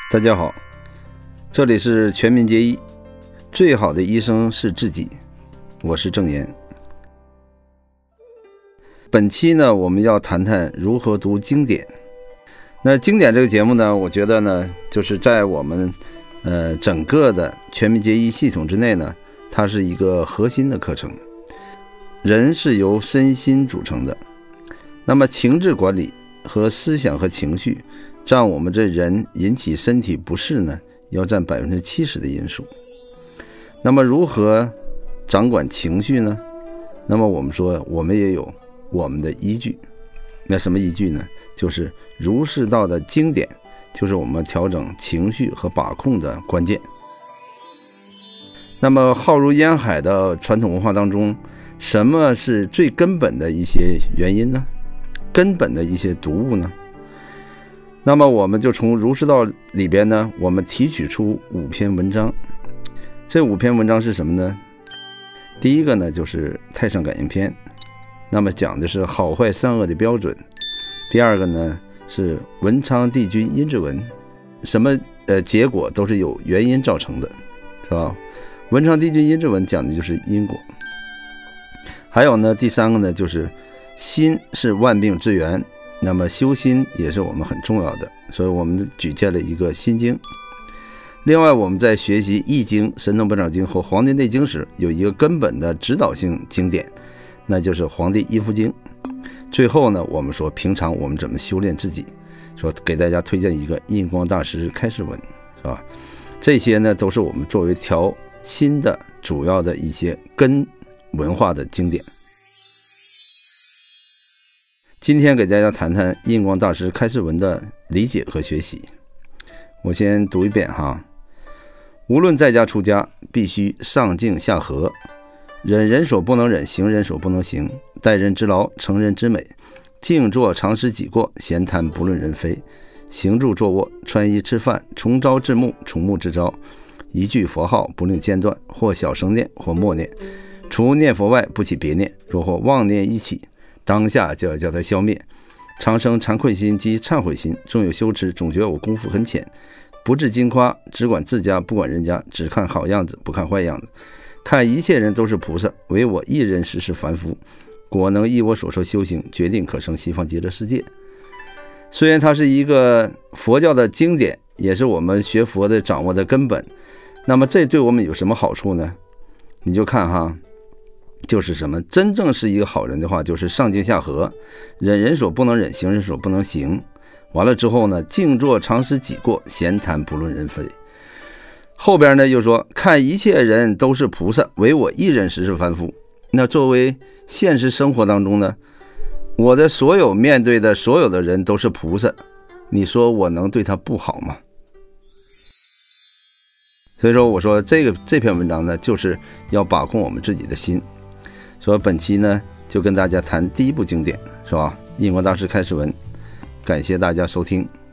大家好，这里是全民皆医，最好的医生是自己，我是郑岩。本期呢，我们要谈谈如何读经典。那经典这个节目呢，我觉得呢，就是在我们整个的全民皆医系统之内呢，它是一个核心的课程。人是由身心组成的，那么情志管理和思想和情绪占我们这人引起身体不适呢，要占 70% 的因素。那么如何掌管情绪呢？那么我们说我们也有我们的依据。那什么依据呢？就是儒释道的经典，就是我们调整情绪和把控的关键。那么浩如烟海的传统文化当中，什么是最根本的一些原因呢？根本的一些读物呢？那么我们就从儒释道里边呢，我们提取出5篇文章。这5篇文章是什么呢？第一个呢，就是太上感应篇，那么讲的是好坏善恶的标准。第二个呢，是文昌帝君阴之文，什么结果都是有原因造成的，是吧？文昌帝君阴之文讲的就是因果。还有呢，第三个呢，就是心是万病之源，那么修心也是我们很重要的，所以我们举荐了一个心经。另外我们在学习易经、神农本草经和黄帝内经时，有一个根本的指导性经典，那就是黄帝阴符经。最后呢，我们说平常我们怎么修炼自己，说给大家推荐一个印光大师开示文，是吧？这些呢都是我们作为调心的主要的一些根文化的经典。今天给大家谈谈印光大师开示文的理解和学习。我先读一遍哈。无论在家出家，必须上敬下和，忍人所不能忍，行人所不能行，待人之劳，成人之美，静坐常识己过，闲谈不论人非，行住坐卧，穿衣吃饭，从朝至暮，从暮至朝，一句佛号不令间断，或小声念，或默念，除念佛外不起别念，若或妄念一起，当下就要叫它消灭。常生惭愧心及忏悔心，纵有羞耻，总觉得我功夫很浅，不治金夸，只管自家不管人家，只看好样子不看坏样子，看一切人都是菩萨，唯我一人实是凡夫，果能依我所说修行，决定可生西方极乐世界。虽然它是一个佛教的经典，也是我们学佛的掌握的根本，那么这对我们有什么好处呢？你就看哈，就是什么？真正是一个好人的话，就是上敬下和，忍人所不能忍，行人所不能行。完了之后呢，静坐常识己过，闲谈不论人非。后边呢又说，看一切人都是菩萨，唯我一人实是凡夫。那作为现实生活当中呢，我的所有面对的所有的人都是菩萨，你说我能对他不好吗？所以说我说这篇文章呢，就是要把控我们自己的心。所以本期呢，就跟大家谈第一部经典，是吧？印光大师开示文。感谢大家收听。